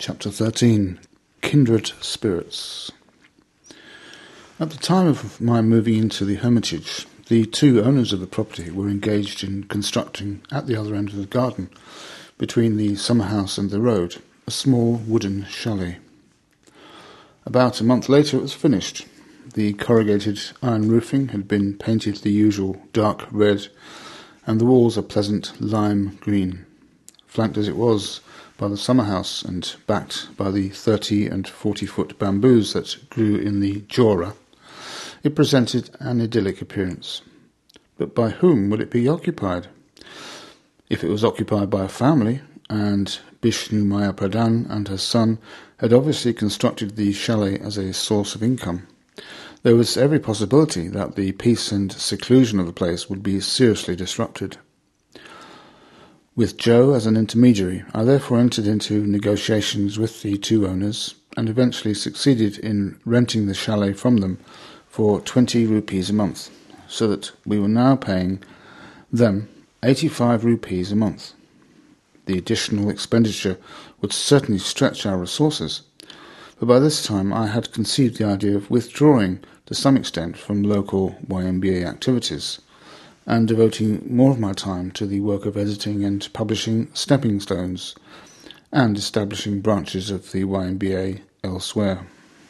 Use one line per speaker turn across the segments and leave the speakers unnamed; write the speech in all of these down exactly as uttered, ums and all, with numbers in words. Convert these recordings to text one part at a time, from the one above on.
Chapter thirteen. Kindred Spirits. At the time of my moving into the Hermitage, the two owners of the property were engaged in constructing, at the other end of the garden, between the summer house and the road, a small wooden chalet. About a month later it was finished. The corrugated iron roofing had been painted the usual dark red, and the walls a pleasant lime green, flanked as it was by the summer house and backed by the thirty and forty foot bamboos that grew in the jora. It presented an idyllic appearance. But by whom would it be occupied? If it was occupied by a family, and Bishnu Maya Pradhan and her son had obviously constructed the chalet as a source of income, there was every possibility that the peace and seclusion of the place would be seriously disrupted. With Joe as an intermediary, I therefore entered into negotiations with the two owners and eventually succeeded in renting the chalet from them for twenty rupees a month, so that we were now paying them eighty-five rupees a month. The additional expenditure would certainly stretch our resources, but by this time I had conceived the idea of withdrawing to some extent from local Y M B A activities and devoting more of my time to the work of editing and publishing stepping stones and establishing branches of the Y M B A elsewhere.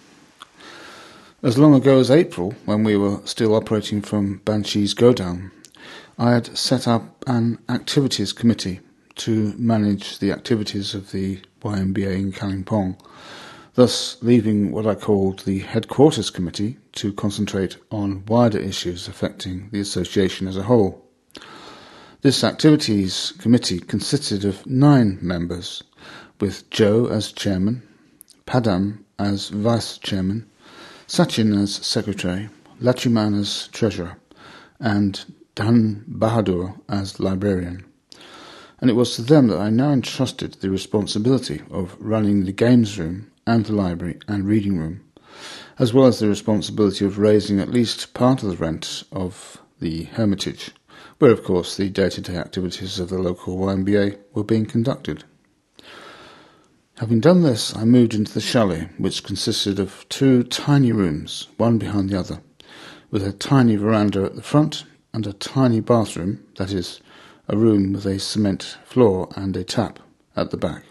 As long ago as April, when we were still operating from Banshee's Godown, I had set up an activities committee to manage the activities of the Y M B A in Kalimpong, thus leaving what I called the headquarters committee to concentrate on wider issues affecting the association as a whole. This activities committee consisted of nine members, with Joe as chairman, Padam as vice chairman, Sachin as secretary, Lachuman as treasurer, and Dhan Bahadur as librarian. And it was to them that I now entrusted the responsibility of running the games room and the library and reading room, as well as the responsibility of raising at least part of the rent of the Hermitage, where of course the day-to-day activities of the local Y M B A were being conducted. Having done this, I moved into the chalet, which consisted of two tiny rooms, one behind the other, with a tiny veranda at the front and a tiny bathroom, that is, a room with a cement floor and a tap, at the back.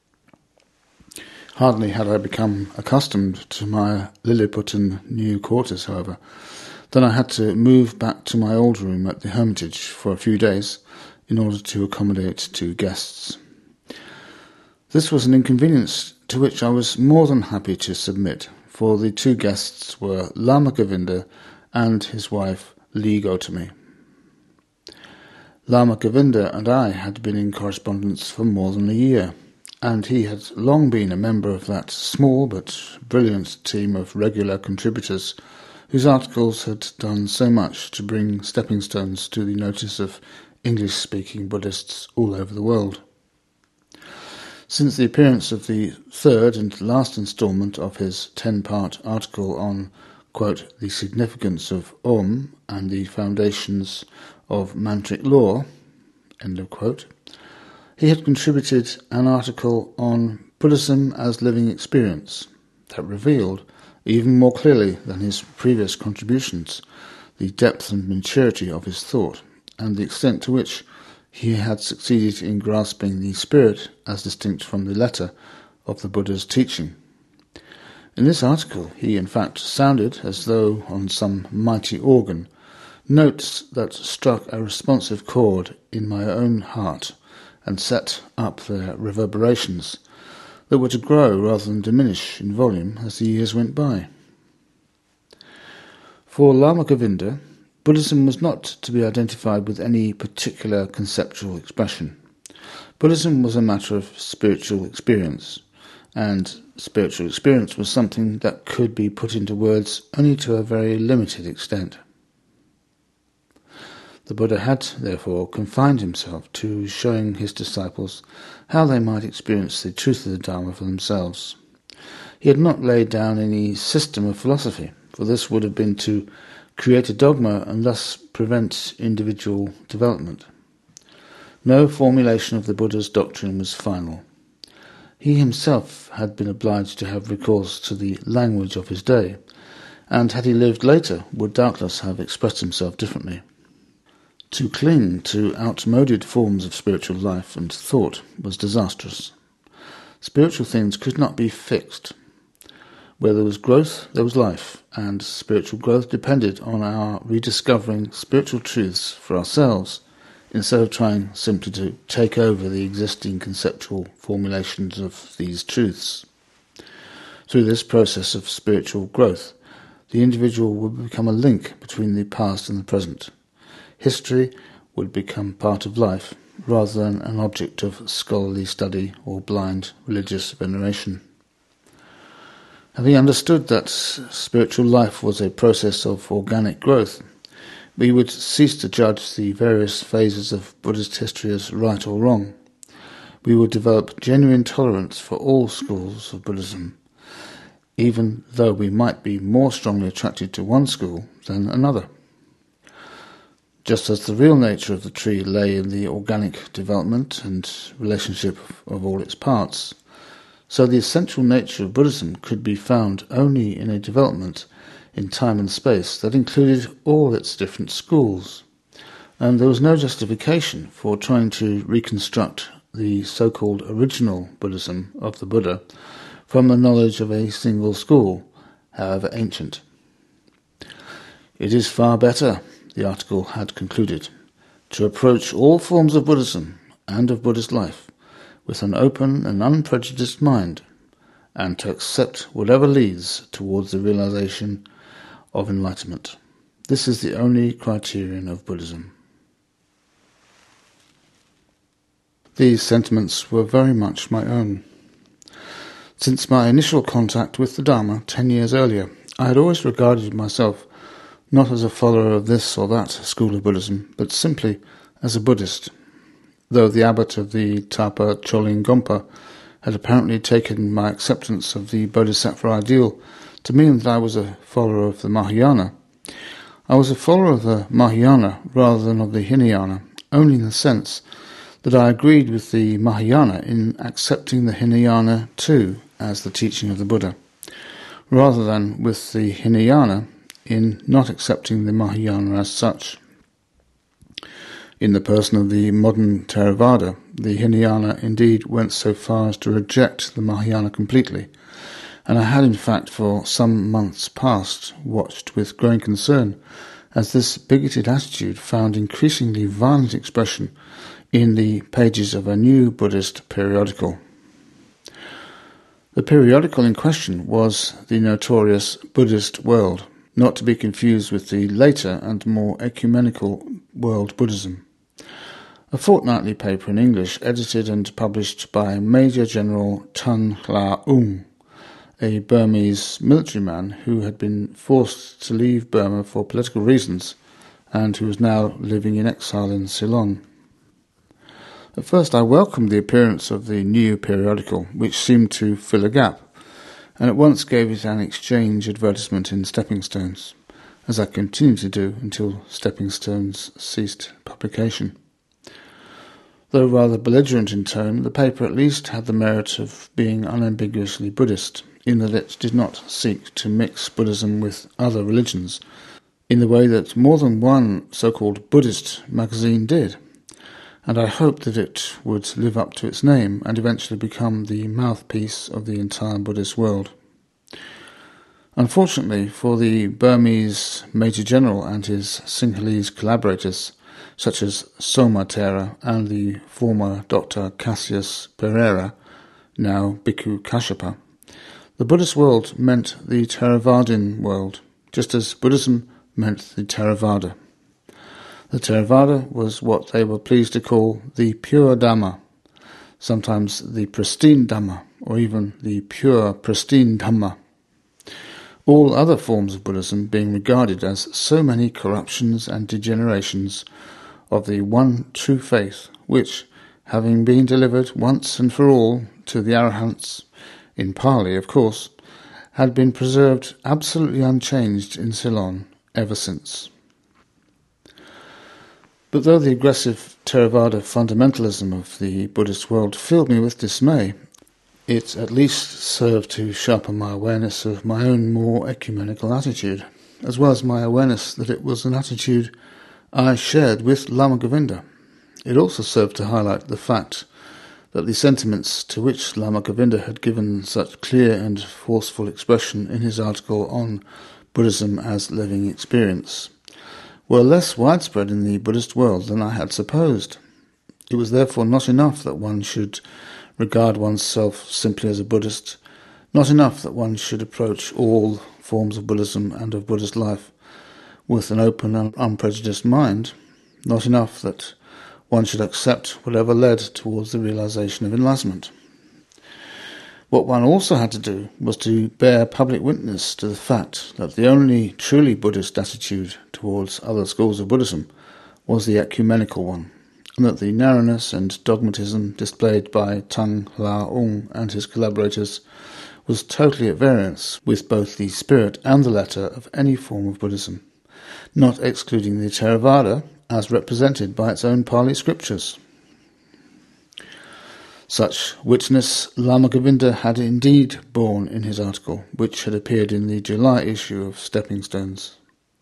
Hardly had I become accustomed to my Lilliputian new quarters, however, than I had to move back to my old room at the Hermitage for a few days in order to accommodate two guests. This was an inconvenience to which I was more than happy to submit, for the two guests were Lama Govinda and his wife Lee Gautami. Lama Govinda and I had been in correspondence for more than a year, and he had long been a member of that small but brilliant team of regular contributors whose articles had done so much to bring stepping stones to the notice of English-speaking Buddhists all over the world. Since the appearance of the third and last instalment of his ten-part article on, quote, the significance of Om and the foundations of mantric law, end of quote, he had contributed an article on Buddhism as living experience that revealed, even more clearly than his previous contributions, the depth and maturity of his thought and the extent to which he had succeeded in grasping the spirit as distinct from the letter of the Buddha's teaching. In this article he in fact sounded, as though on some mighty organ, notes that struck a responsive chord in my own heart and set up their reverberations that were to grow rather than diminish in volume as the years went by. For Lama Govinda, Buddhism was not to be identified with any particular conceptual expression. Buddhism was a matter of spiritual experience, and spiritual experience was something that could be put into words only to a very limited extent. The Buddha had, therefore, confined himself to showing his disciples how they might experience the truth of the Dharma for themselves. He had not laid down any system of philosophy, for this would have been to create a dogma and thus prevent individual development. No formulation of the Buddha's doctrine was final. He himself had been obliged to have recourse to the language of his day, and had he lived later, would doubtless have expressed himself differently. To cling to outmoded forms of spiritual life and thought was disastrous. Spiritual things could not be fixed. Where there was growth, there was life, and spiritual growth depended on our rediscovering spiritual truths for ourselves, instead of trying simply to take over the existing conceptual formulations of these truths. Through this process of spiritual growth, the individual would become a link between the past and the present. History would become part of life, rather than an object of scholarly study or blind religious veneration. Having understood that spiritual life was a process of organic growth, we would cease to judge the various phases of Buddhist history as right or wrong. We would develop genuine tolerance for all schools of Buddhism, even though we might be more strongly attracted to one school than another. Just as the real nature of the tree lay in the organic development and relationship of all its parts, so the essential nature of Buddhism could be found only in a development in time and space that included all its different schools, and there was no justification for trying to reconstruct the so-called original Buddhism of the Buddha from the knowledge of a single school, however ancient. It is far better, the article had concluded, to approach all forms of Buddhism and of Buddhist life with an open and unprejudiced mind, and to accept whatever leads towards the realization of enlightenment. This is the only criterion of Buddhism. These sentiments were very much my own. Since my initial contact with the Dharma ten years earlier, I had always regarded myself not as a follower of this or that school of Buddhism, but simply as a Buddhist, though the abbot of the Tapa Choling Gompa had apparently taken my acceptance of the Bodhisattva ideal to mean that I was a follower of the Mahayana. I was a follower of the Mahayana rather than of the Hinayana, only in the sense that I agreed with the Mahayana in accepting the Hinayana too as the teaching of the Buddha, rather than with the Hinayana in not accepting the Mahayana as such. In the person of the modern Theravada, the Hinayana indeed went so far as to reject the Mahayana completely, and I had in fact for some months past watched with growing concern as this bigoted attitude found increasingly violent expression in the pages of a new Buddhist periodical. The periodical in question was the notorious Buddhist World, not to be confused with the later and more ecumenical World Buddhism, a fortnightly paper in English edited and published by Major General Tun Hla Ung, a Burmese military man who had been forced to leave Burma for political reasons and who was now living in exile in Ceylon. At first I welcomed the appearance of the new periodical, which seemed to fill a gap, and at once gave it an exchange advertisement in Stepping Stones, as I continued to do until Stepping Stones ceased publication. Though rather belligerent in tone, the paper at least had the merit of being unambiguously Buddhist, in that it did not seek to mix Buddhism with other religions, in the way that more than one so-called Buddhist magazine did, and I hoped that it would live up to its name and eventually become the mouthpiece of the entire Buddhist world. Unfortunately for the Burmese Major General and his Sinhalese collaborators, such as Soma Thera and the former Doctor Cassius Pereira, now Bhikkhu Kashyapa, the Buddhist world meant the Theravadin world, just as Buddhism meant the Theravada. The Theravada was what they were pleased to call the pure Dhamma, sometimes the pristine Dhamma, or even the pure pristine Dhamma. All other forms of Buddhism being regarded as so many corruptions and degenerations of the one true faith, which, having been delivered once and for all to the Arahants, in Pali of course, had been preserved absolutely unchanged in Ceylon ever since. But though the aggressive Theravada fundamentalism of the Buddhist world filled me with dismay, it at least served to sharpen my awareness of my own more ecumenical attitude, as well as my awareness that it was an attitude I shared with Lama Govinda. It also served to highlight the fact that the sentiments to which Lama Govinda had given such clear and forceful expression in his article on Buddhism as living experience were less widespread in the Buddhist world than I had supposed. It was therefore not enough that one should regard oneself simply as a Buddhist, not enough that one should approach all forms of Buddhism and of Buddhist life with an open and unprejudiced mind, not enough that one should accept whatever led towards the realization of enlightenment. What one also had to do was to bear public witness to the fact that the only truly Buddhist attitude towards other schools of Buddhism was the ecumenical one, and that the narrowness and dogmatism displayed by Tung La Ung and his collaborators was totally at variance with both the spirit and the letter of any form of Buddhism, not excluding the Theravada as represented by its own Pali scriptures. Such witness Lama Govinda had indeed borne in his article, which had appeared in the July issue of Stepping Stones.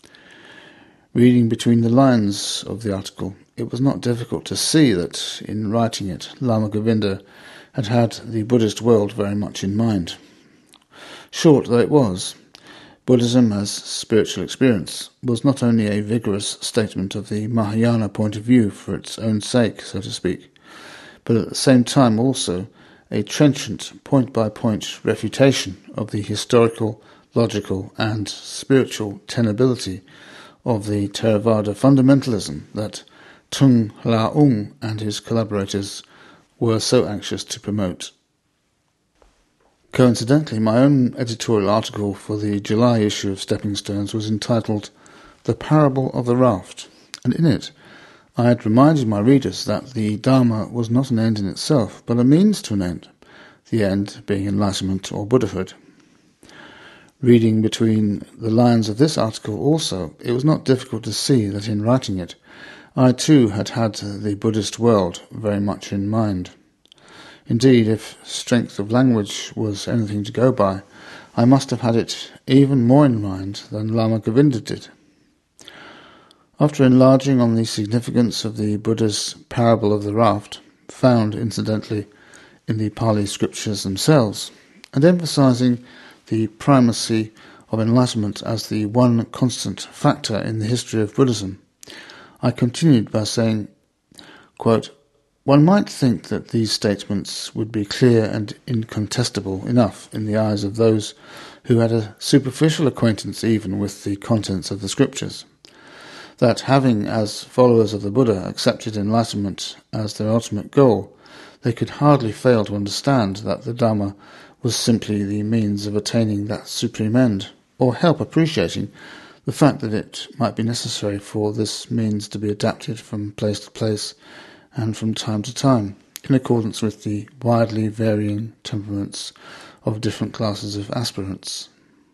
Reading between the lines of the article, it was not difficult to see that, in writing it, Lama Govinda had had the Buddhist world very much in mind. Short though it was, Buddhism as spiritual experience was not only a vigorous statement of the Mahayana point of view for its own sake, so to speak, but at the same time also a trenchant point-by-point refutation of the historical, logical and spiritual tenability of the Theravada fundamentalism that Tung La Ung and his collaborators were so anxious to promote. Coincidentally, my own editorial article for the July issue of Stepping Stones was entitled The Parable of the Raft, and in it I had reminded my readers that the Dharma was not an end in itself, but a means to an end, the end being enlightenment or Buddhahood. Reading between the lines of this article also, it was not difficult to see that in writing it, I too had had the Buddhist world very much in mind. Indeed, if strength of language was anything to go by, I must have had it even more in mind than Lama Govinda did. After enlarging on the significance of the Buddha's parable of the raft, found, incidentally, in the Pali scriptures themselves, and emphasizing the primacy of enlightenment as the one constant factor in the history of Buddhism, I continued by saying, quote, "One might think that these statements would be clear and incontestable enough in the eyes of those who had a superficial acquaintance even with the contents of the scriptures, that having, as followers of the Buddha, accepted enlightenment as their ultimate goal, they could hardly fail to understand that the Dhamma was simply the means of attaining that supreme end, or help appreciating the fact that it might be necessary for this means to be adapted from place to place and from time to time, in accordance with the widely varying temperaments of different classes of aspirants.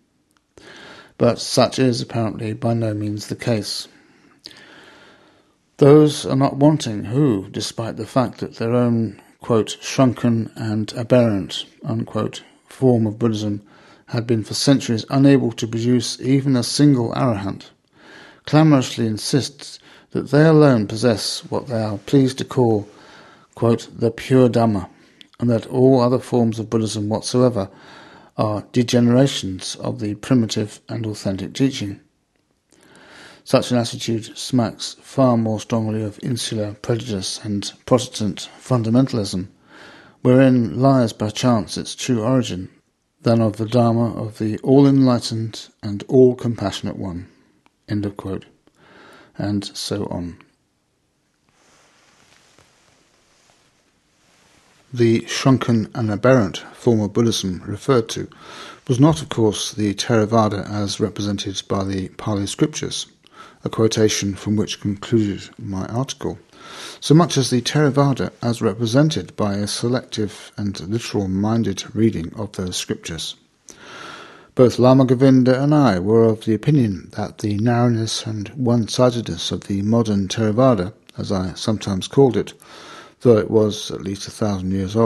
But such is apparently by no means the case. Those are not wanting who, despite the fact that their own, quote, shrunken and aberrant, unquote, form of Buddhism had been for centuries unable to produce even a single arahant, clamorously insists that they alone possess what they are pleased to call, quote, the pure Dhamma, and that all other forms of Buddhism whatsoever are degenerations of the primitive and authentic teaching. Such an attitude smacks far more strongly of insular prejudice and Protestant fundamentalism, wherein lies perchance its true origin, than of the Dharma of the all-enlightened and all-compassionate one. End of quote. And so on. The shrunken and aberrant form of Buddhism referred to was not, of course, the Theravada as represented by the Pali scriptures, a quotation from which concluded my article, so much as the Theravada as represented by a selective and literal-minded reading of those scriptures. Both Lama Govinda and I were of the opinion that the narrowness and one-sidedness of the modern Theravada, as I sometimes called it, though it was at least a thousand years old,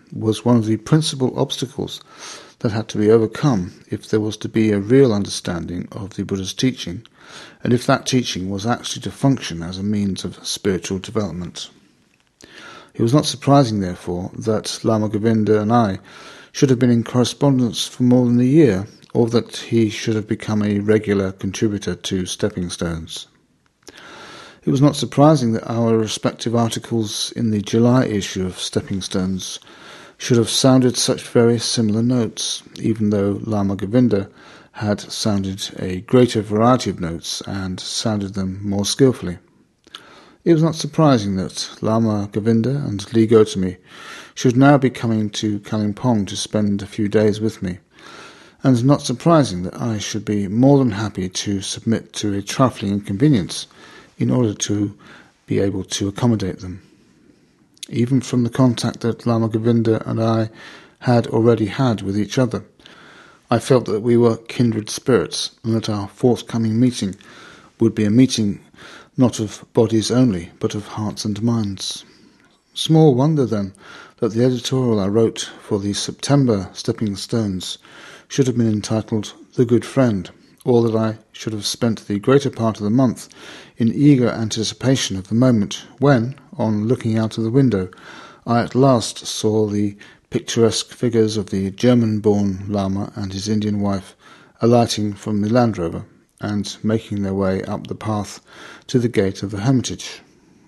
was one of the principal obstacles that had to be overcome if there was to be a real understanding of the Buddha's teaching, and if that teaching was actually to function as a means of spiritual development. It was not surprising, therefore, that Lama Govinda and I should have been in correspondence for more than a year, or that he should have become a regular contributor to Stepping Stones. It was not surprising that our respective articles in the July issue of Stepping Stones should have sounded such very similar notes, even though Lama Govinda had sounded a greater variety of notes and sounded them more skillfully. It was not surprising that Lama Govinda and Lee Gotami should now be coming to Kalimpong to spend a few days with me, and not surprising that I should be more than happy to submit to a trifling inconvenience in order to be able to accommodate them. Even from the contact that Lama Govinda and I had already had with each other, I felt that we were kindred spirits, and that our forthcoming meeting would be a meeting not of bodies only, but of hearts and minds. Small wonder, then, that the editorial I wrote for the September Stepping Stones should have been entitled The Good Friend, or that I should have spent the greater part of the month in eager anticipation of the moment when, on looking out of the window, I at last saw the picturesque figures of the German-born Lama and his Indian wife alighting from the Land Rover and making their way up the path to the gate of the hermitage.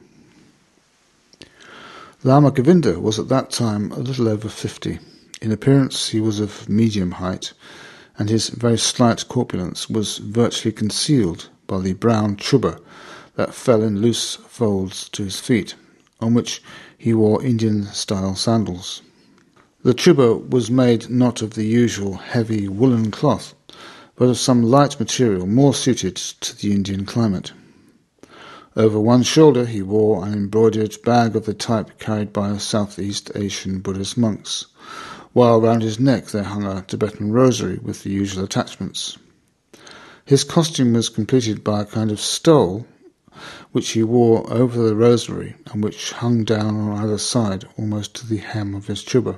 Lama Govinda was at that time a little over fifty. In appearance he was of medium height, and his very slight corpulence was virtually concealed by the brown chuba that fell in loose folds to his feet, on which he wore Indian-style sandals. The chuba was made not of the usual heavy woolen cloth, but of some light material more suited to the Indian climate. Over one shoulder he wore an embroidered bag of the type carried by Southeast Asian Buddhist monks, while round his neck there hung a Tibetan rosary with the usual attachments. His costume was completed by a kind of stole which he wore over the rosary and which hung down on either side almost to the hem of his chuba.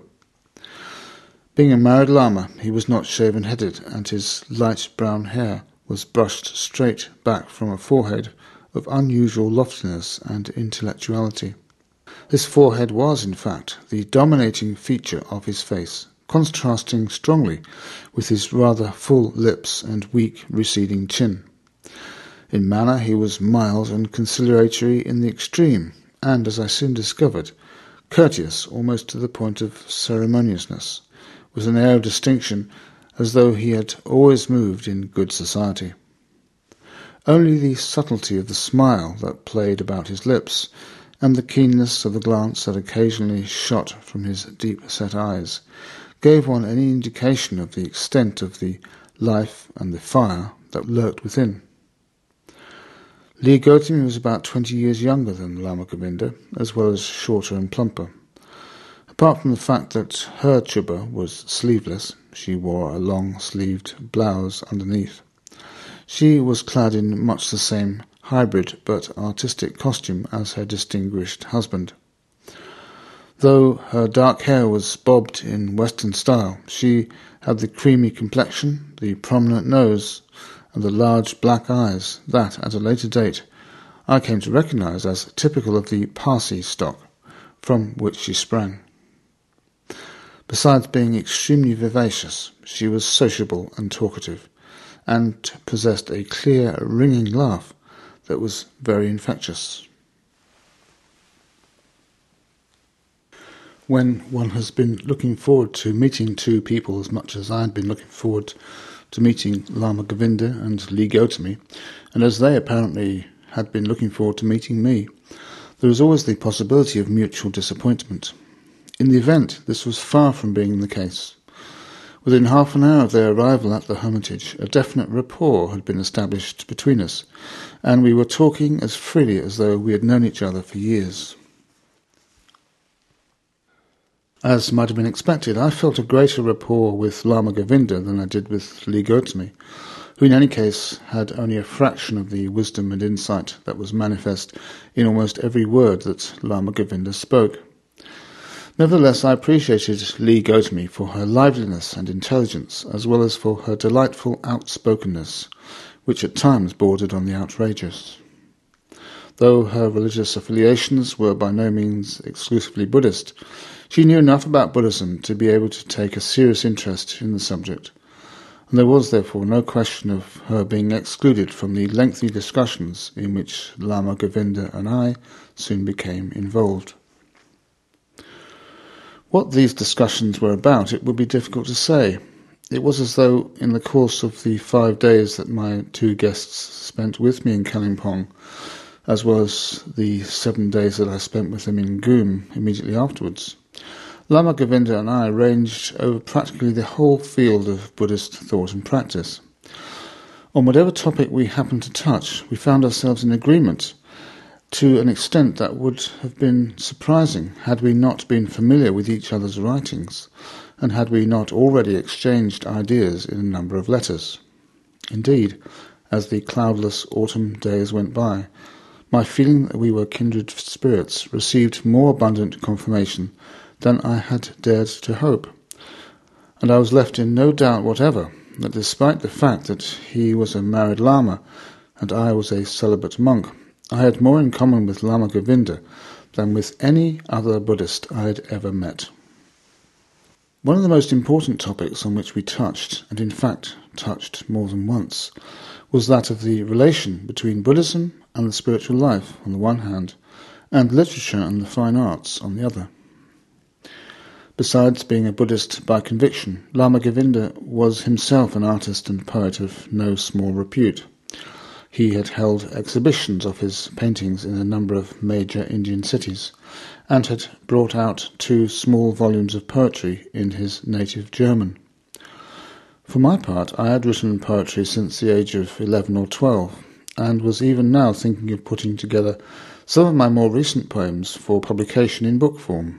Being a married Lama, he was not shaven-headed, and his light brown hair was brushed straight back from a forehead of unusual loftiness and intellectuality. This forehead was, in fact, the dominating feature of his face, contrasting strongly with his rather full lips and weak, receding chin. In manner he was mild and conciliatory in the extreme, and, as I soon discovered, courteous almost to the point of ceremoniousness, with an air of distinction as though he had always moved in good society. Only the subtlety of the smile that played about his lips, and the keenness of the glance that occasionally shot from his deep-set eyes, gave one any indication of the extent of the life and the fire that lurked within. Lee Gotami was about twenty years younger than Lama Govinda, as well as shorter and plumper. Apart from the fact that her chuba was sleeveless, she wore a long-sleeved blouse underneath. She was clad in much the same hybrid but artistic costume as her distinguished husband. Though her dark hair was bobbed in Western style, she had the creamy complexion, the prominent nose, and the large black eyes that, at a later date, I came to recognize as typical of the Parsi stock from which she sprang. Besides being extremely vivacious, she was sociable and talkative, and possessed a clear, ringing laugh that was very infectious. When one has been looking forward to meeting two people as much as I had been looking forward to meeting Lama Govinda and Lee Gotami, and as they apparently had been looking forward to meeting me, there is always the possibility of mutual disappointment. In the event, this was far from being the case. Within half an hour of their arrival at the hermitage, a definite rapport had been established between us, and we were talking as freely as though we had known each other for years. As might have been expected, I felt a greater rapport with Lama Govinda than I did with Lee Gotami, who in any case had only a fraction of the wisdom and insight that was manifest in almost every word that Lama Govinda spoke. Nevertheless, I appreciated Lee Gotami for her liveliness and intelligence, as well as for her delightful outspokenness, which at times bordered on the outrageous. Though her religious affiliations were by no means exclusively Buddhist, she knew enough about Buddhism to be able to take a serious interest in the subject, and there was therefore no question of her being excluded from the lengthy discussions in which Lama Govinda and I soon became involved. What these discussions were about it would be difficult to say. It was as though, in the course of the five days that my two guests spent with me in Kalimpong, as well as the seven days that I spent with them in Goom immediately afterwards, Lama Govinda and I ranged over practically the whole field of Buddhist thought and practice. On whatever topic we happened to touch, we found ourselves in agreement to an extent that would have been surprising had we not been familiar with each other's writings, and had we not already exchanged ideas in a number of letters. Indeed, as the cloudless autumn days went by, my feeling that we were kindred spirits received more abundant confirmation than I had dared to hope, and I was left in no doubt whatever that despite the fact that he was a married Lama and I was a celibate monk, I had more in common with Lama Govinda than with any other Buddhist I had ever met. One of the most important topics on which we touched, and in fact touched more than once, was that of the relation between Buddhism and the spiritual life on the one hand, and literature and the fine arts on the other. Besides being a Buddhist by conviction, Lama Govinda was himself an artist and poet of no small repute. He had held exhibitions of his paintings in a number of major Indian cities, and had brought out two small volumes of poetry in his native German. For my part, I had written poetry since the age of eleven or twelve, and was even now thinking of putting together some of my more recent poems for publication in book form.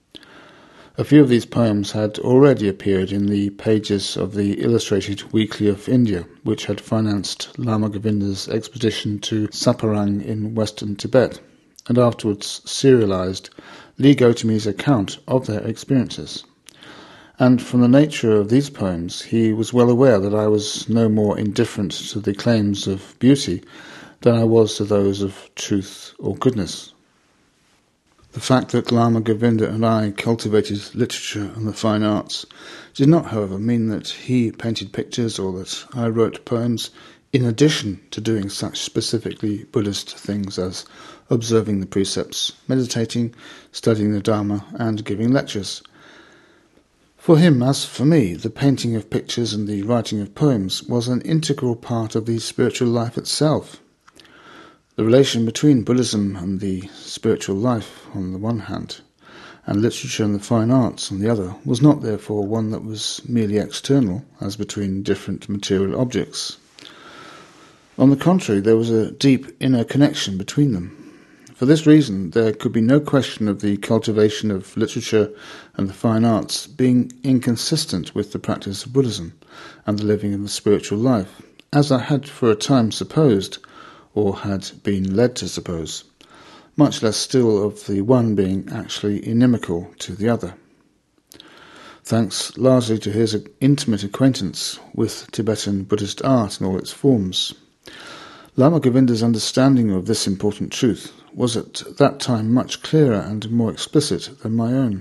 A few of these poems had already appeared in the pages of the Illustrated Weekly of India, which had financed Lama Govinda's expedition to Saparang in western Tibet, and afterwards serialized Lee Gotami's account of their experiences. And from the nature of these poems, he was well aware that I was no more indifferent to the claims of beauty than I was to those of truth or goodness. The fact that Lama Govinda and I cultivated literature and the fine arts did not, however, mean that he painted pictures or that I wrote poems in addition to doing such specifically Buddhist things as observing the precepts, meditating, studying the Dharma, and giving lectures. For him, as for me, the painting of pictures and the writing of poems was an integral part of the spiritual life itself. The relation between Buddhism and the spiritual life on the one hand, and literature and the fine arts on the other, was not therefore one that was merely external, as between different material objects. On the contrary, there was a deep inner connection between them. For this reason, there could be no question of the cultivation of literature and the fine arts being inconsistent with the practice of Buddhism and the living of the spiritual life, as I had for a time supposed, or had been led to suppose, much less still of the one being actually inimical to the other. Thanks largely to his intimate acquaintance with Tibetan Buddhist art in all its forms, Lama Govinda's understanding of this important truth was at that time much clearer and more explicit than my own.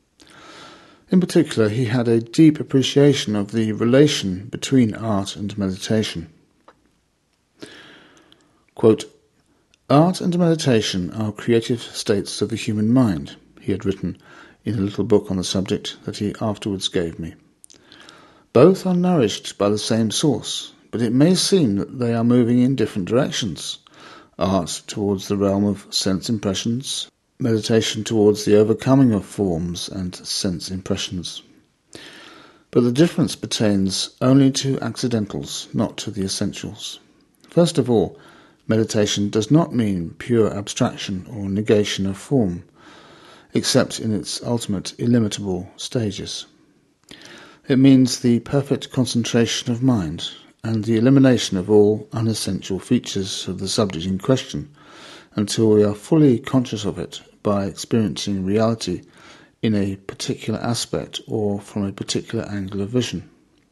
In particular, he had a deep appreciation of the relation between art and meditation. Quote, "Art and meditation are creative states of the human mind," he had written in a little book on the subject that he afterwards gave me. "Both are nourished by the same source, but it may seem that they are moving in different directions. Art towards the realm of sense impressions, meditation towards the overcoming of forms and sense impressions. But the difference pertains only to accidentals, not to the essentials. First of all, meditation does not mean pure abstraction or negation of form, except in its ultimate illimitable stages. It means the perfect concentration of mind and the elimination of all unessential features of the subject in question until we are fully conscious of it by experiencing reality in a particular aspect or from a particular angle of vision.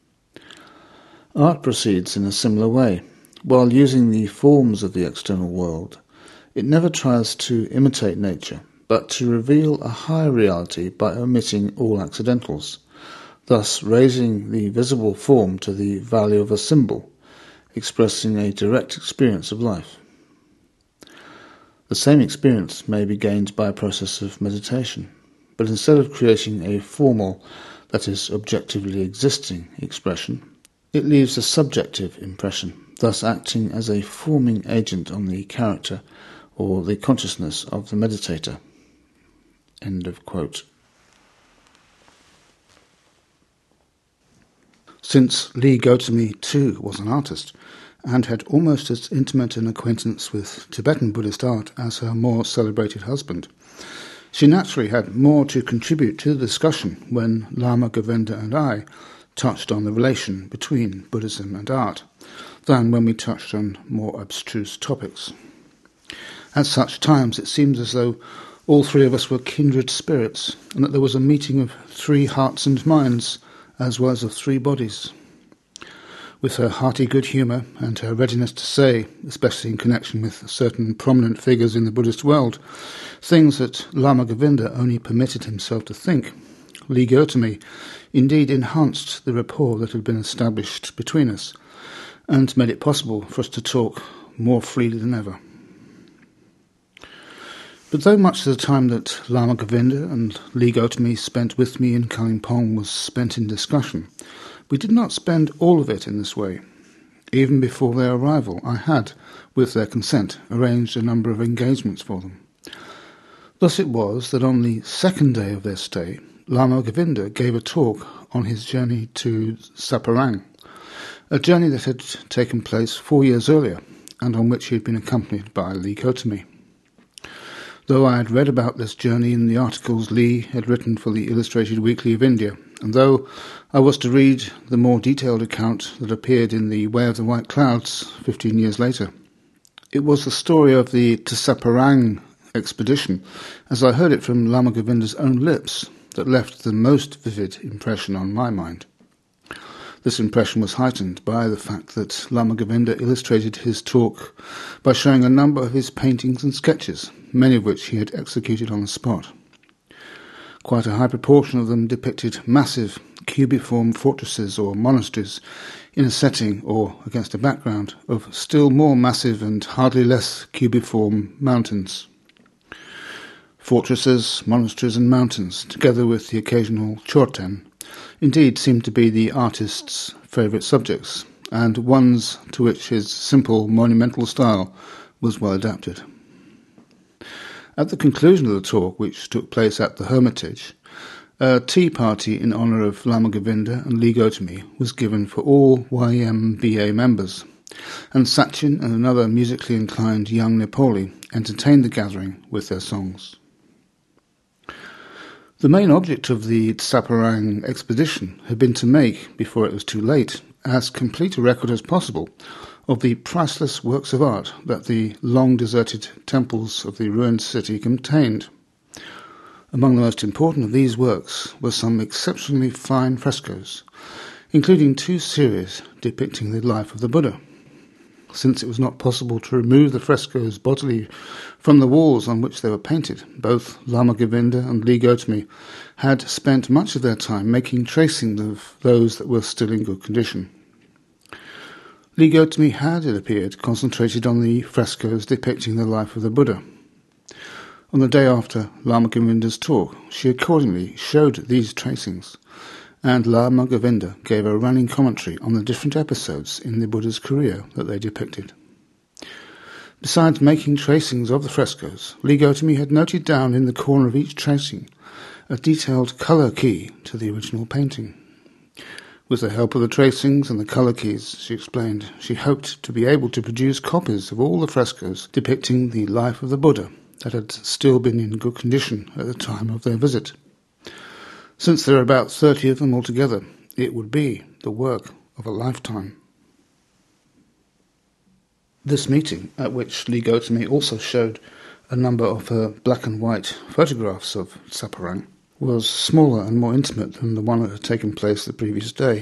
Art proceeds in a similar way. While using the forms of the external world, it never tries to imitate nature, but to reveal a higher reality by omitting all accidentals, thus raising the visible form to the value of a symbol, expressing a direct experience of life. The same experience may be gained by a process of meditation, but instead of creating a formal, that is, objectively existing expression, it leaves a subjective impression, thus acting as a forming agent on the character or the consciousness of the meditator. End of quote. Since Lee Gotami too was an artist, and had almost as intimate an acquaintance with Tibetan Buddhist art as her more celebrated husband, she naturally had more to contribute to the discussion when Lama Govinda and I touched on the relation between Buddhism and art, than when we touched on more abstruse topics. At such times it seemed as though all three of us were kindred spirits, and that there was a meeting of three hearts and minds, as well as of three bodies. With her hearty good humour and her readiness to say, especially in connection with certain prominent figures in the Buddhist world, things that Lama Govinda only permitted himself to think, Lee Gotami indeed enhanced the rapport that had been established between us, and made it possible for us to talk more freely than ever. But though much of the time that Lama Govinda and Lee Gotami spent with me in Kalimpong was spent in discussion, we did not spend all of it in this way. Even before their arrival, I had, with their consent, arranged a number of engagements for them. Thus it was that on the second day of their stay, Lama Govinda gave a talk on his journey to Saparang, a journey that had taken place four years earlier, and on which he had been accompanied by Lee Gotami. Though I had read about this journey in the articles Lee had written for the Illustrated Weekly of India, and though I was to read the more detailed account that appeared in The Way of the White Clouds fifteen years later, it was the story of the Saparang expedition, as I heard it from Lama Govinda's own lips, that left the most vivid impression on my mind. This impression was heightened by the fact that Lama Govinda illustrated his talk by showing a number of his paintings and sketches, many of which he had executed on the spot. Quite a high proportion of them depicted massive, cubiform fortresses or monasteries in a setting or against a background of still more massive and hardly less cubiform mountains. Fortresses, monasteries and mountains, together with the occasional chorten, indeed seemed to be the artist's favourite subjects, and ones to which his simple monumental style was well adapted. At the conclusion of the talk, which took place at the Hermitage, a tea party in honour of Lama Govinda and Lee Gotami was given for all Y M B A members, and Sachin and another musically inclined young Nepali entertained the gathering with their songs. The main object of the Saparang expedition had been to make, before it was too late, as complete a record as possible of the priceless works of art that the long-deserted temples of the ruined city contained. Among the most important of these works were some exceptionally fine frescoes, including two series depicting the life of the Buddha. Since it was not possible to remove the frescoes bodily from the walls on which they were painted, both Lama Govinda and Lee Gotami had spent much of their time making tracings of those that were still in good condition. Lee Gotami had, it appeared, concentrated on the frescoes depicting the life of the Buddha. On the day after Lama Govinda's talk, she accordingly showed these tracings, and Lama Govinda gave a running commentary on the different episodes in the Buddha's career that they depicted. Besides making tracings of the frescoes, Lee Gotami had noted down in the corner of each tracing a detailed colour key to the original painting. With the help of the tracings and the colour keys, she explained, she hoped to be able to produce copies of all the frescoes depicting the life of the Buddha that had still been in good condition at the time of their visit. Since there are about thirty of them altogether, it would be the work of a lifetime. This meeting, at which Lee Gotami also showed a number of her black and white photographs of Saparang, was smaller and more intimate than the one that had taken place the previous day.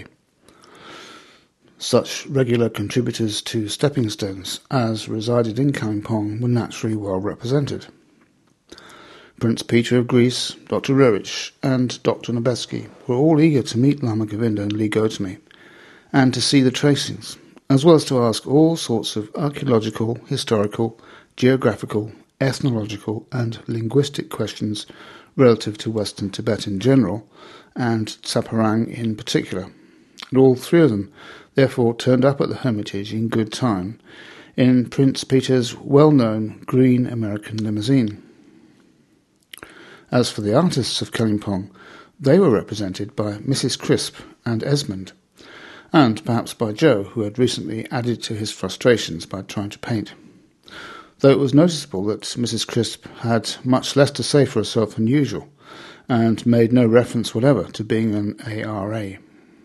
Such regular contributors to Stepping Stones as resided in Kalimpong were naturally well represented. Prince Peter of Greece, Doctor Rerich, and Doctor Niebieski were all eager to meet Lama Govinda and Lee Gotami, and to see the tracings, as well as to ask all sorts of archaeological, historical, geographical, ethnological, and linguistic questions relative to Western Tibet in general, and Tsaparang in particular. And all three of them therefore turned up at the Hermitage in good time, in Prince Peter's well-known green American limousine. As for the artists of Kalimpong, they were represented by Missus Crisp and Esmond, and perhaps by Joe, who had recently added to his frustrations by trying to paint. Though it was noticeable that Missus Crisp had much less to say for herself than usual, and made no reference whatever to being an A R A.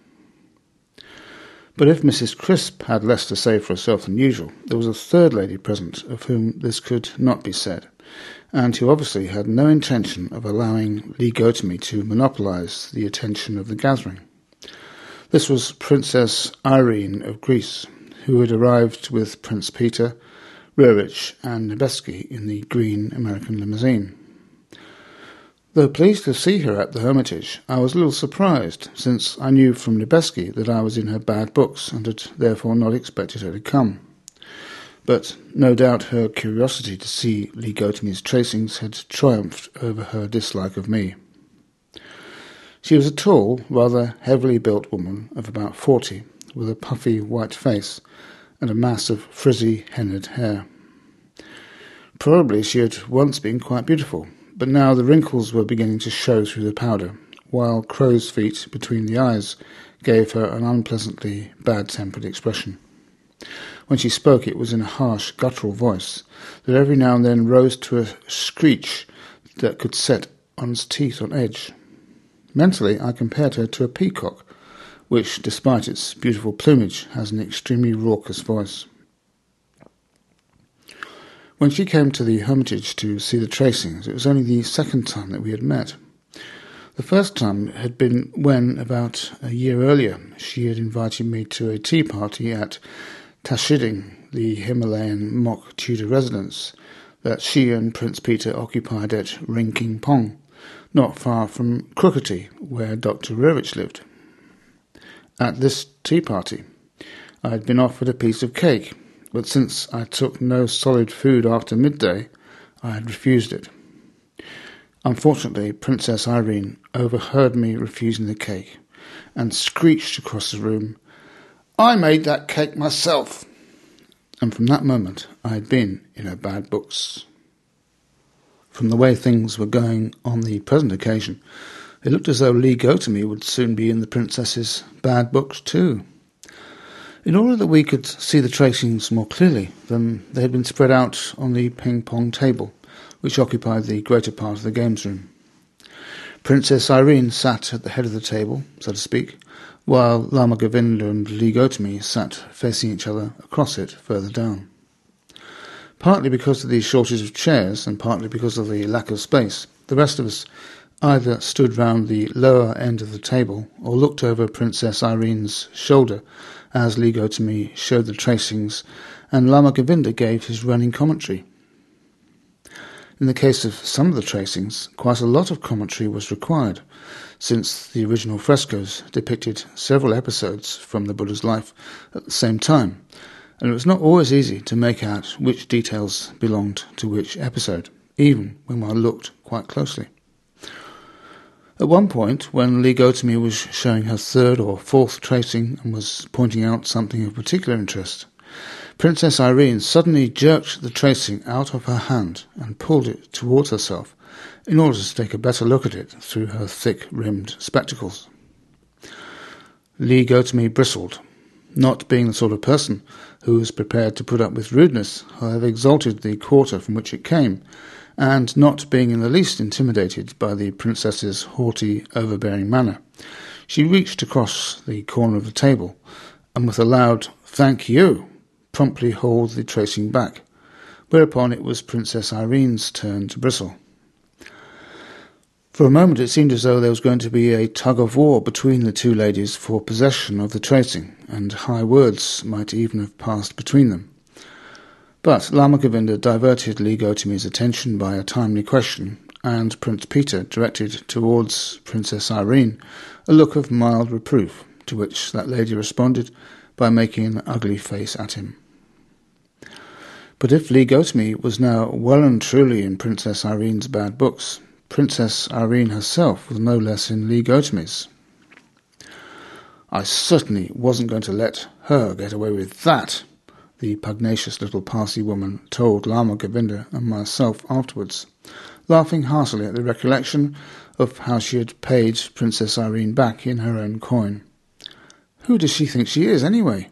But if Missus Crisp had less to say for herself than usual, there was a third lady present of whom this could not be said, and who obviously had no intention of allowing Lee Gotami to monopolise the attention of the gathering. This was Princess Irene of Greece, who had arrived with Prince Peter, Rerich, and Niebieski in the green American limousine. Though pleased to see her at the Hermitage, I was a little surprised, since I knew from Niebieski that I was in her bad books and had therefore not expected her to come. But no doubt her curiosity to see Lee Gotami's tracings had triumphed over her dislike of me. She was a tall, rather heavily built woman of about forty, with a puffy white face and a mass of frizzy, hennaed hair. Probably she had once been quite beautiful, but now the wrinkles were beginning to show through the powder, while crow's feet between the eyes gave her an unpleasantly bad-tempered expression. When she spoke, it was in a harsh, guttural voice that every now and then rose to a screech that could set one's teeth on edge. Mentally, I compared her to a peacock, which, despite its beautiful plumage, has an extremely raucous voice. When she came to the Hermitage to see the tracings, it was only the second time that we had met. The first time had been when, about a year earlier, she had invited me to a tea party at Tashiding, the Himalayan mock Tudor residence that she and Prince Peter occupied at Ringkingpong, not far from Krukoti, where Doctor Rerich lived. At this tea party, I had been offered a piece of cake, but since I took no solid food after midday, I had refused it. Unfortunately, Princess Irene overheard me refusing the cake and screeched across the room, "I made that cake myself!" And from that moment I had been in her bad books. From the way things were going on the present occasion, it looked as though Lee Gotami would soon be in the princess's bad books too. In order that we could see the tracings more clearly, then they had been spread out on the ping-pong table, which occupied the greater part of the games room. Princess Irene sat at the head of the table, so to speak, while Lama Govinda and Lee Gotami sat facing each other across it further down. Partly because of the shortage of chairs and partly because of the lack of space, the rest of us either stood round the lower end of the table or looked over Princess Irene's shoulder as Lee Gotami showed the tracings and Lama Govinda gave his running commentary. In the case of some of the tracings, quite a lot of commentary was required, since the original frescoes depicted several episodes from the Buddha's life at the same time, and it was not always easy to make out which details belonged to which episode, even when one looked quite closely. At one point, when Lee Gotami was showing her third or fourth tracing and was pointing out something of particular interest, Princess Irene suddenly jerked the tracing out of her hand and pulled it towards herself in order to take a better look at it through her thick-rimmed spectacles. Lee Gotami bristled. Not being the sort of person who was prepared to put up with rudeness, however exalted the quarter from which it came, and not being in the least intimidated by the princess's haughty, overbearing manner, she reached across the corner of the table, and with a loud "Thank you," promptly hauled the tracing back, whereupon it was Princess Irene's turn to bristle. For a moment it seemed as though there was going to be a tug-of-war between the two ladies for possession of the tracing, and high words might even have passed between them. But Lama Govinda diverted Lee Gotami's attention by a timely question, and Prince Peter directed towards Princess Irene a look of mild reproof, to which that lady responded by making an ugly face at him. But if Lee Gotami was now well and truly in Princess Irene's bad books, Princess Irene herself was no less in Lee Gotami's. "I certainly wasn't going to let her get away with that," the pugnacious little Parsi woman told Lama Govinda and myself afterwards, laughing heartily at the recollection of how she had paid Princess Irene back in her own coin. "Who does she think she is, anyway?"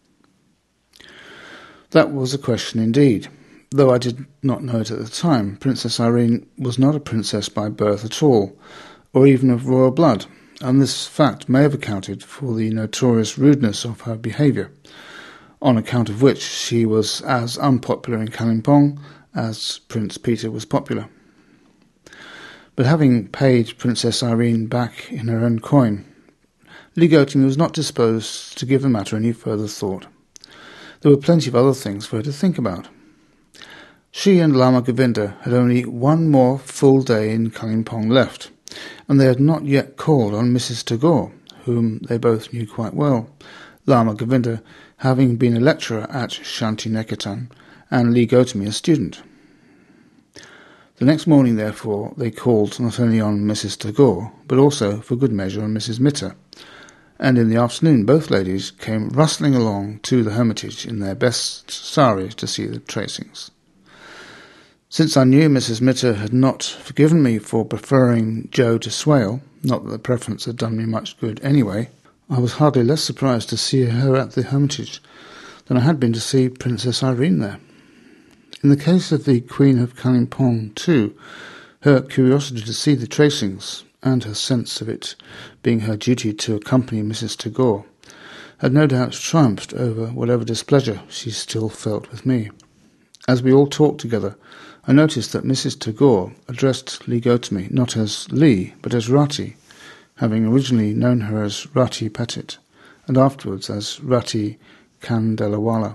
That was a question indeed. Though I did not know it at the time, Princess Irene was not a princess by birth at all, or even of royal blood, and this fact may have accounted for the notorious rudeness of her behaviour, on account of which she was as unpopular in Kalimpong as Prince Peter was popular. But having paid Princess Irene back in her own coin, Lee Gotami was not disposed to give the matter any further thought. There were plenty of other things for her to think about. She and Lama Govinda had only one more full day in Kalimpong left, and they had not yet called on Missus Tagore, whom they both knew quite well, Lama Govinda having been a lecturer at Shantiniketan and Lee Gotami a student. The next morning, therefore, they called not only on Missus Tagore, but also, for good measure, on Missus Mitter, and in the afternoon both ladies came rustling along to the Hermitage in their best saris to see the tracings. Since I knew Missus Mitter had not forgiven me for preferring Joe to Swale, not that the preference had done me much good anyway, I was hardly less surprised to see her at the Hermitage than I had been to see Princess Irene there. In the case of the Queen of Kalimpong, too, her curiosity to see the tracings, and her sense of it being her duty to accompany Missus Tagore, had no doubt triumphed over whatever displeasure she still felt with me. As we all talked together, I noticed that Missus Tagore addressed Lee Gotami not as Lee, but as Rati, having originally known her as Rati Petit, and afterwards as Rati Kandelawala.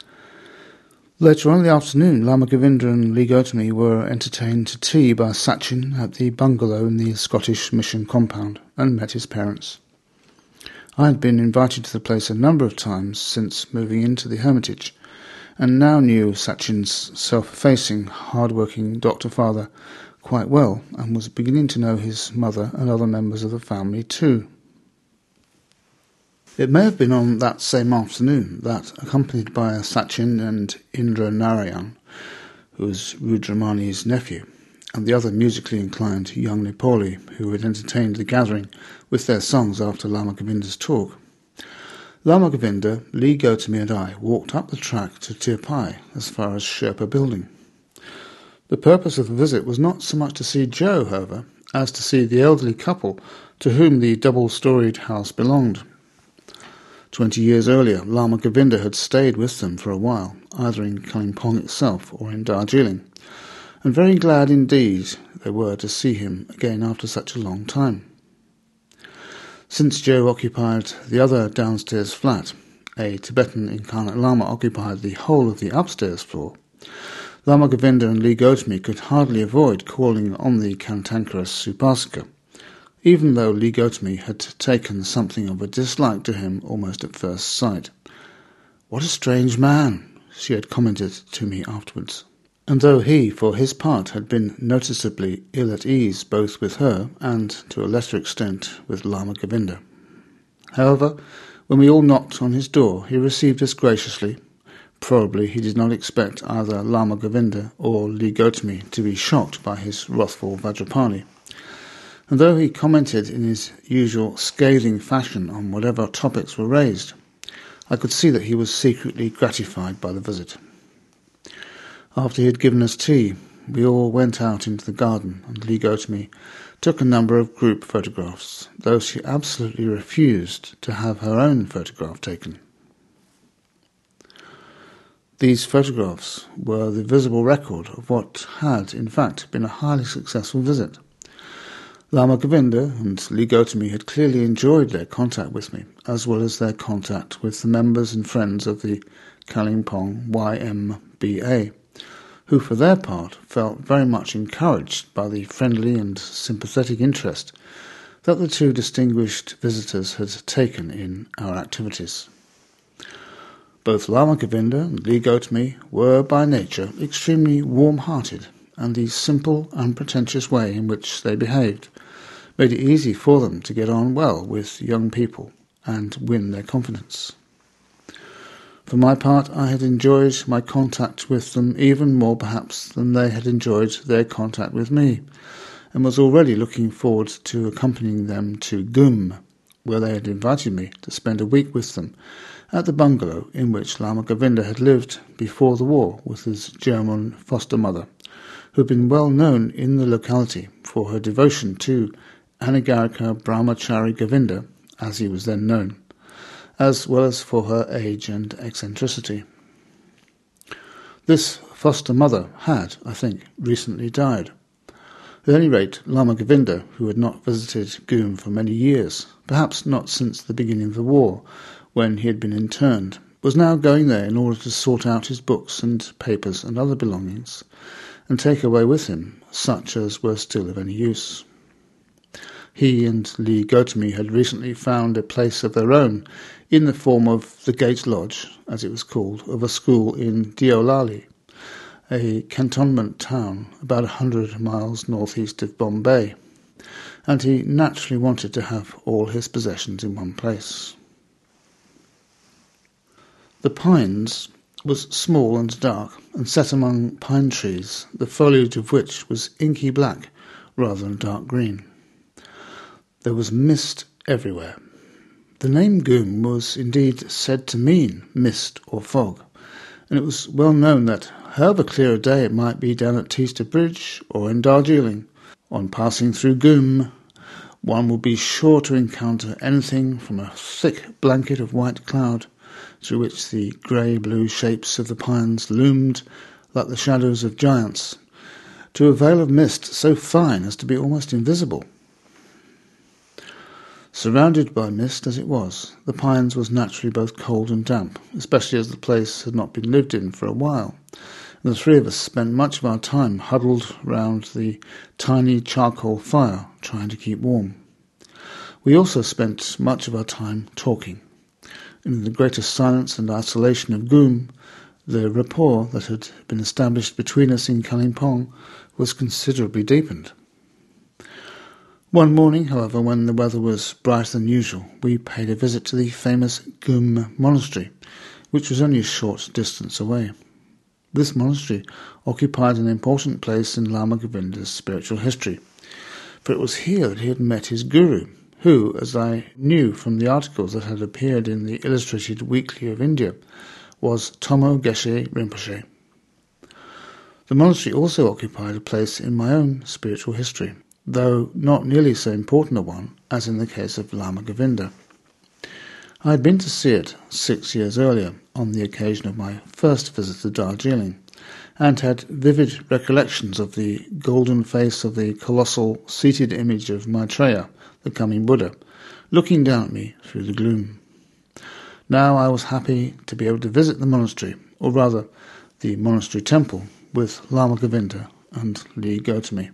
Later on in the afternoon, Lama Govinda and Lee Gotami were entertained to tea by Sachin at the bungalow in the Scottish Mission compound, and met his parents. I had been invited to the place a number of times since moving into the Hermitage, and now knew Sachin's self-effacing, hard-working doctor-father quite well, and was beginning to know his mother and other members of the family too. It may have been on that same afternoon that, accompanied by Sachin and Indra Narayan, who was Rudramani's nephew, and the other musically inclined young Nepali who had entertained the gathering with their songs after Lama Govinda's talk, Lama Govinda, Lee Gotami and I walked up the track to Tirpai as far as Sherpa Building. The purpose of the visit was not so much to see Joe, however, as to see the elderly couple to whom the double-storied house belonged. Twenty years earlier, Lama Govinda had stayed with them for a while, either in Kalimpong itself or in Darjeeling, and very glad indeed they were to see him again after such a long time. Since Joe occupied the other downstairs flat, a Tibetan incarnate Lama occupied the whole of the upstairs floor, Lama Govinda and Lee Gotami could hardly avoid calling on the cantankerous Supasika, even though Lee Gotami had taken something of a dislike to him almost at first sight. "What a strange man," she had commented to me afterwards. And though he, for his part, had been noticeably ill at ease both with her and, to a lesser extent, with Lama Govinda. However, when we all knocked on his door, he received us graciously. Probably he did not expect either Lama Govinda or Lee Gotami to be shocked by his wrathful Vajrapani. And though he commented in his usual scathing fashion on whatever topics were raised, I could see that he was secretly gratified by the visit. After he had given us tea, we all went out into the garden, and Lee Gotami took a number of group photographs, though she absolutely refused to have her own photograph taken. These photographs were the visible record of what had, in fact, been a highly successful visit. Lama Govinda and Lee Gotami had clearly enjoyed their contact with me, as well as their contact with the members and friends of the Kalimpong Y M B A, who for their part felt very much encouraged by the friendly and sympathetic interest that the two distinguished visitors had taken in our activities. Both Lama Govinda and Lee Gotami were by nature extremely warm-hearted, and the simple, unpretentious way in which they behaved made it easy for them to get on well with young people and win their confidence. For my part, I had enjoyed my contact with them even more perhaps than they had enjoyed their contact with me, and was already looking forward to accompanying them to Gum, where they had invited me to spend a week with them at the bungalow in which Lama Govinda had lived before the war with his German foster mother, who had been well known in the locality for her devotion to Anagarika Brahmachari Govinda, as he was then known, as well as for her age and eccentricity. This foster mother had, I think, recently died. At any rate, Lama Govinda, who had not visited Gum for many years, perhaps not since the beginning of the war, when he had been interned, was now going there in order to sort out his books and papers and other belongings, and take away with him such as were still of any use. He and Lee Gotami had recently found a place of their own in the form of the Gate Lodge, as it was called, of a school in Deolali, a cantonment town about a hundred miles northeast of Bombay, and he naturally wanted to have all his possessions in one place. The Pines was small and dark, and set among pine trees, the foliage of which was inky black rather than dark green. There was mist everywhere. The name Gum was indeed said to mean mist or fog, and it was well known that, however clear a day it might be down at Teesta Bridge or in Darjeeling, on passing through Gum, one would be sure to encounter anything from a thick blanket of white cloud, through which the grey-blue shapes of the pines loomed like the shadows of giants, to a veil of mist so fine as to be almost invisible. Surrounded by mist as it was, the Pines was naturally both cold and damp, especially as the place had not been lived in for a while, and the three of us spent much of our time huddled round the tiny charcoal fire, trying to keep warm. We also spent much of our time talking. In the greatest silence and isolation of Gum, the rapport that had been established between us in Kalimpong was considerably deepened. One morning, however, when the weather was brighter than usual, we paid a visit to the famous Gum monastery, which was only a short distance away. This monastery occupied an important place in Lama Govinda's spiritual history, for it was here that he had met his guru, who, as I knew from the articles that had appeared in the Illustrated Weekly of India, was Tomo Geshe Rinpoche. The monastery also occupied a place in my own spiritual history, though not nearly so important a one as in the case of Lama Govinda. I had been to see it six years earlier, on the occasion of my first visit to Darjeeling, and had vivid recollections of the golden face of the colossal seated image of Maitreya, the coming Buddha, looking down at me through the gloom. Now I was happy to be able to visit the monastery, or rather the monastery temple, with Lama Govinda and Lee Gotami.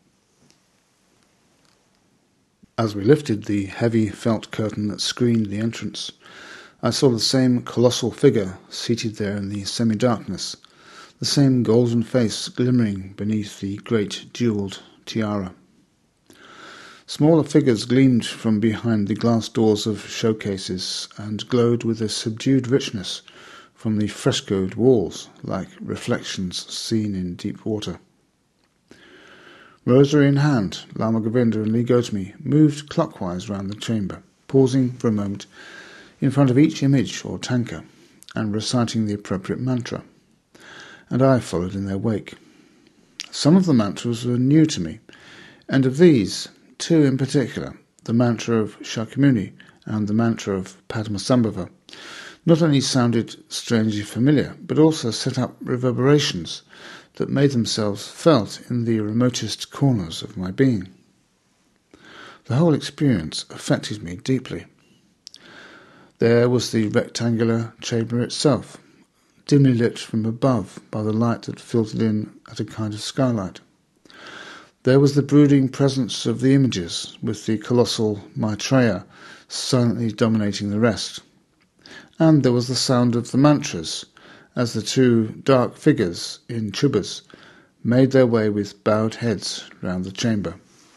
As we lifted the heavy felt curtain that screened the entrance, I saw the same colossal figure seated there in the semi-darkness, the same golden face glimmering beneath the great jewelled tiara. Smaller figures gleamed from behind the glass doors of showcases and glowed with a subdued richness from the frescoed walls, like reflections seen in deep water. Rosary in hand, Lama Govinda and Lee Gotami moved clockwise round the chamber, pausing for a moment in front of each image or tanka and reciting the appropriate mantra, and I followed in their wake. Some of the mantras were new to me, and of these, two in particular, the mantra of Shakyamuni and the mantra of Padmasambhava, not only sounded strangely familiar, but also set up reverberations that made themselves felt in the remotest corners of my being. The whole experience affected me deeply. There was the rectangular chamber itself, dimly lit from above by the light that filtered in at a kind of skylight. There was the brooding presence of the images, with the colossal Maitreya silently dominating the rest. And there was the sound of the mantras, as the two dark figures in chubas made their way with bowed heads round the chamber.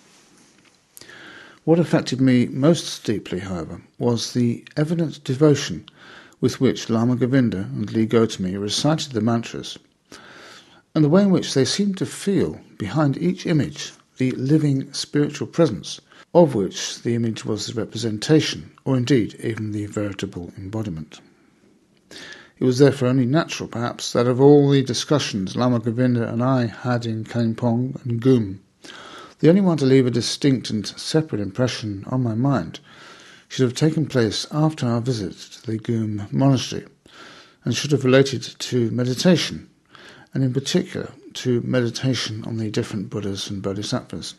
What affected me most deeply, however, was the evident devotion with which Lama Govinda and Lee Gotami recited the mantras, and the way in which they seemed to feel, behind each image, the living spiritual presence, of which the image was the representation, or indeed even the veritable embodiment. It was therefore only natural, perhaps, that of all the discussions Lama Govinda and I had in Kalimpong and Goom, the only one to leave a distinct and separate impression on my mind should have taken place after our visit to the Goom monastery, and should have related to meditation, and in particular to meditation on the different Buddhas and Bodhisattvas.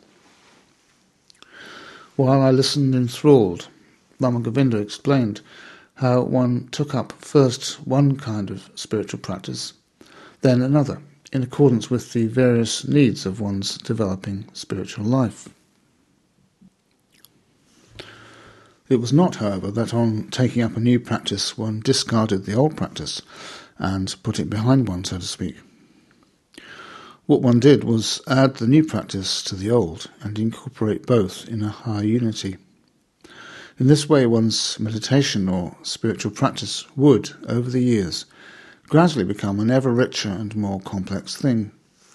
While I listened enthralled, Lama Govinda explained how one took up first one kind of spiritual practice, then another, in accordance with the various needs of one's developing spiritual life. It was not, however, that on taking up a new practice one discarded the old practice and put it behind one, so to speak. What one did was add the new practice to the old and incorporate both in a higher unity. In this way, one's meditation or spiritual practice would, over the years, gradually become an ever richer and more complex thing.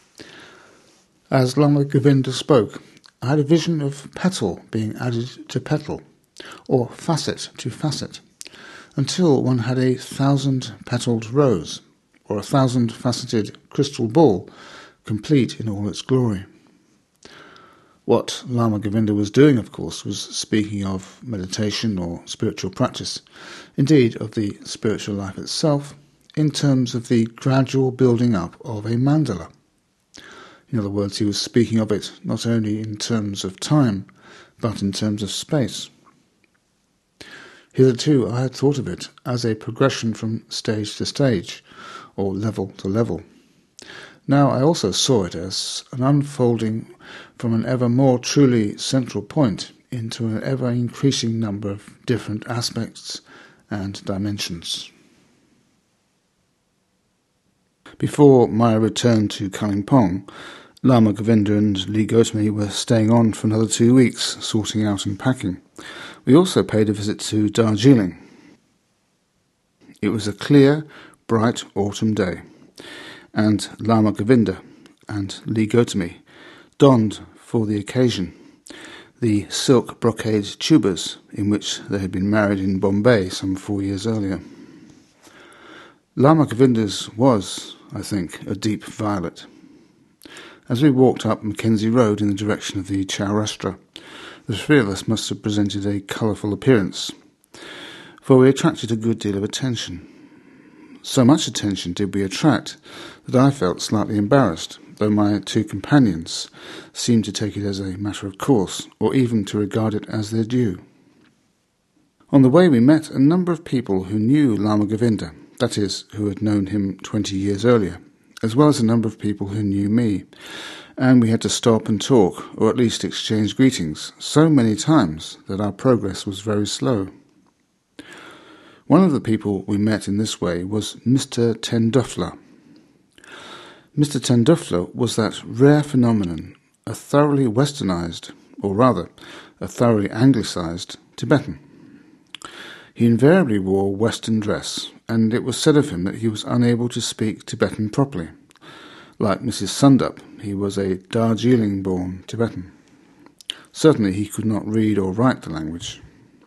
As Lama Govinda spoke, I had a vision of petal being added to petal, or facet to facet, until one had a thousand-petalled rose, or a thousand-faceted crystal ball, complete in all its glory. What Lama Govinda was doing, of course, was speaking of meditation or spiritual practice, indeed of the spiritual life itself, in terms of the gradual building up of a mandala. In other words, he was speaking of it not only in terms of time, but in terms of space. Hitherto I had thought of it as a progression from stage to stage, or level to level. Now I also saw it as an unfolding from an ever more truly central point into an ever-increasing number of different aspects and dimensions. Before my return to Kalimpong, Lama Govinda and Lee Gotami were staying on for another two weeks, sorting out and packing. We also paid a visit to Darjeeling. It was a clear, bright autumn day, and Lama Govinda and Lee Gotami donned for the occasion the silk brocade chubas in which they had been married in Bombay some four years earlier. Lama Govinda's was, I think, a deep violet. As we walked up Mackenzie Road in the direction of the Chaurastra, the three of us must have presented a colourful appearance, for we attracted a good deal of attention. So much attention did we attract that I felt slightly embarrassed, though my two companions seemed to take it as a matter of course, or even to regard it as their due. On the way we met a number of people who knew Lama Govinda, that is, who had known him twenty years earlier, as well as a number of people who knew me, and we had to stop and talk, or at least exchange greetings, so many times that our progress was very slow. One of the people we met in this way was Mister Tendufla. Mister Tendufla was that rare phenomenon, a thoroughly westernized, or rather, a thoroughly anglicized Tibetan. He invariably wore Western dress, and it was said of him that he was unable to speak Tibetan properly. Like Missus Sundup, he was a Darjeeling-born Tibetan. Certainly he could not read or write the language.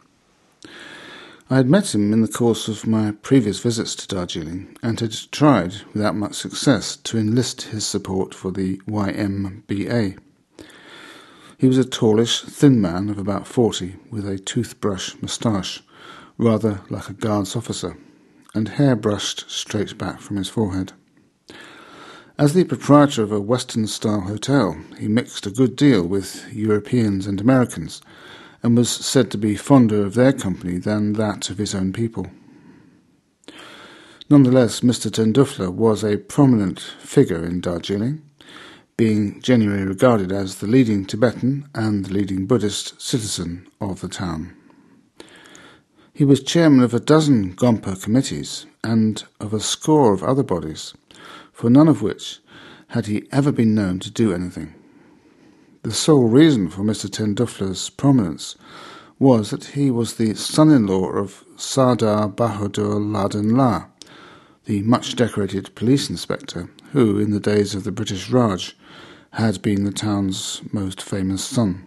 I had met him in the course of my previous visits to Darjeeling, and had tried, without much success, to enlist his support for the Y M B A. He was a tallish, thin man of about forty, with a toothbrush moustache, rather like a guards officer, and hair brushed straight back from his forehead. As the proprietor of a Western-style hotel, he mixed a good deal with Europeans and Americans, and was said to be fonder of their company than that of his own people. Nonetheless, Mister Tenduffler was a prominent figure in Darjeeling, being generally regarded as the leading Tibetan and the leading Buddhist citizen of the town. He was chairman of a dozen Gompa committees and of a score of other bodies, for none of which had he ever been known to do anything. The sole reason for Mister Tenduffler's prominence was that he was the son-in-law of Sardar Bahadur Laden La, the much-decorated police inspector who, in the days of the British Raj, had been the town's most famous son.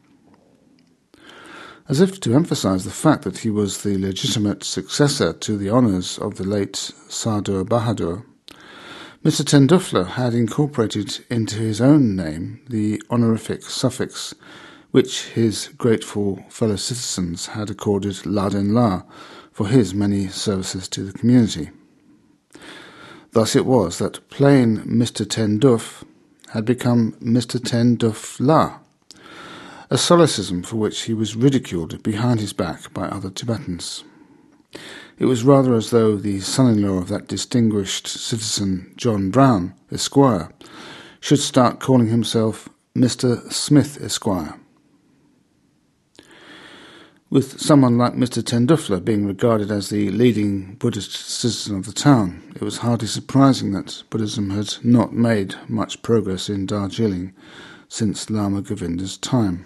As if to emphasize the fact that he was the legitimate successor to the honours of the late Sardar Bahadur, Mister Tenduffler had incorporated into his own name the honorific suffix which his grateful fellow citizens had accorded Laden La for his many services to the community. Thus it was that plain Mister Tenduff had become Mister Tenduffla, a solecism for which he was ridiculed behind his back by other Tibetans. It was rather as though the son-in-law of that distinguished citizen John Brown, Esquire, should start calling himself Mister Smith, Esquire. With someone like Mister Tenduffler being regarded as the leading Buddhist citizen of the town, it was hardly surprising that Buddhism had not made much progress in Darjeeling since Lama Govinda's time.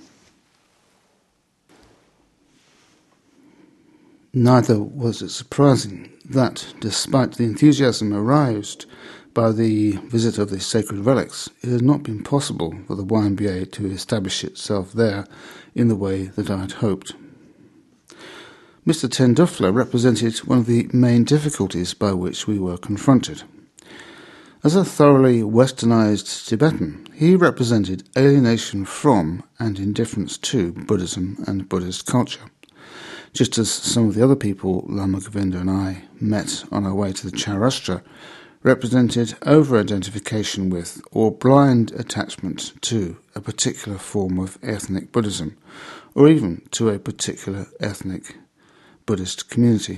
Neither was it surprising that, despite the enthusiasm aroused by the visit of the sacred relics, it had not been possible for the Y M B A to establish itself there in the way that I had hoped. Mister Tenduffler represented one of the main difficulties by which we were confronted. As a thoroughly westernized Tibetan, he represented alienation from and indifference to Buddhism and Buddhist culture, just as some of the other people Lama Govinda and I met on our way to the Chaurashtra represented over-identification with or blind attachment to a particular form of ethnic Buddhism, or even to a particular ethnic Buddhist community.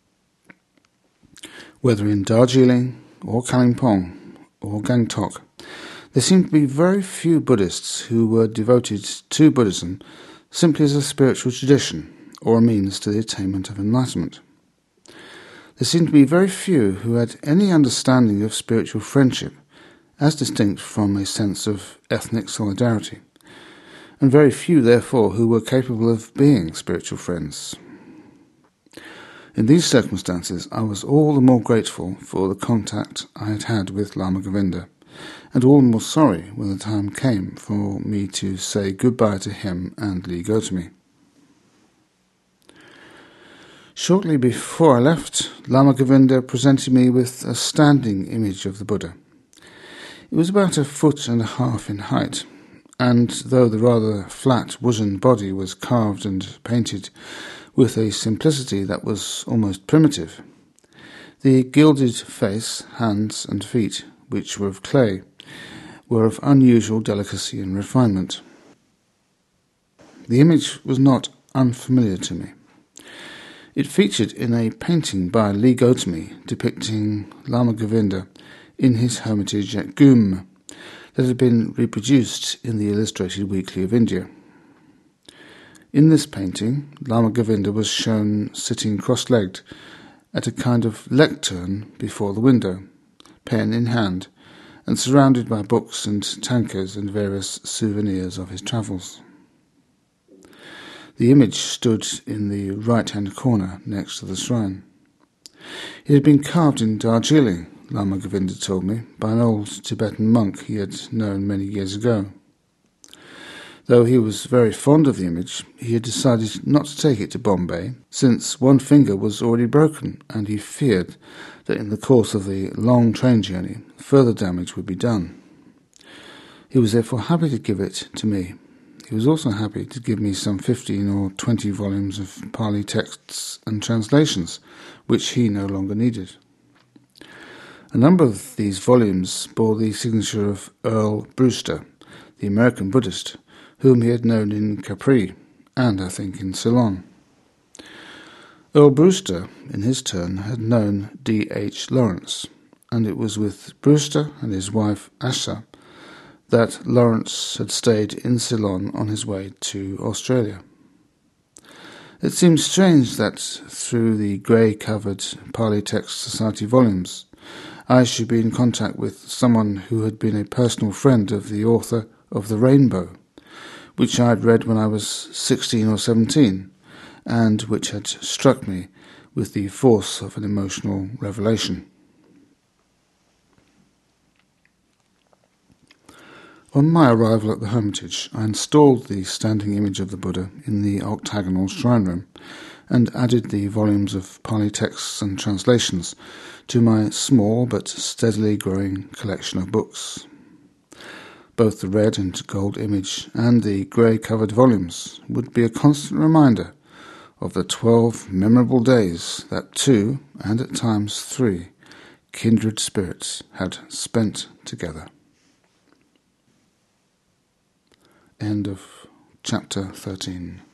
Whether in Darjeeling or Kalimpong or Gangtok, there seemed to be very few Buddhists who were devoted to Buddhism simply as a spiritual tradition or a means to the attainment of enlightenment. There seemed to be very few who had any understanding of spiritual friendship as distinct from a sense of ethnic solidarity, and very few, therefore, who were capable of being spiritual friends. In these circumstances, I was all the more grateful for the contact I had had with Lama Govinda, and all the more sorry when the time came for me to say goodbye to him and Lee Gotami. Shortly before I left, Lama Govinda presented me with a standing image of the Buddha. It was about a foot and a half in height, and though the rather flat wooden body was carved and painted with a simplicity that was almost primitive, the gilded face, hands and feet, which were of clay, were of unusual delicacy and refinement. The image was not unfamiliar to me. It featured in a painting by Lee Gotami depicting Lama Govinda in his hermitage at Ghum that had been reproduced in the Illustrated Weekly of India. In this painting, Lama Govinda was shown sitting cross-legged at a kind of lectern before the window, pen in hand, and surrounded by books and tankas and various souvenirs of his travels. The image stood in the right-hand corner next to the shrine. It had been carved in Darjeeling, Lama Govinda told me, by an old Tibetan monk he had known many years ago. Though he was very fond of the image, he had decided not to take it to Bombay, since one finger was already broken, and he feared that in the course of the long train journey, further damage would be done. He was therefore happy to give it to me. He was also happy to give me some fifteen or twenty volumes of Pali texts and translations, which he no longer needed. A number of these volumes bore the signature of Earl Brewster, the American Buddhist, whom he had known in Capri, and I think in Ceylon. Earl Brewster, in his turn, had known D H Lawrence, and it was with Brewster and his wife Asha that Lawrence had stayed in Ceylon on his way to Australia. It seems strange that through the grey-covered Pali Text Society volumes I should be in contact with someone who had been a personal friend of the author of The Rainbow, which I had read when I was sixteen or seventeen, and which had struck me with the force of an emotional revelation. On my arrival at the Hermitage, I installed the standing image of the Buddha in the octagonal shrine room and added the volumes of Pali texts and translations to my small but steadily growing collection of books. Both the red and gold image and the grey-covered volumes would be a constant reminder of the twelve memorable days that two, and at times three, kindred spirits had spent together. End of chapter thirteen.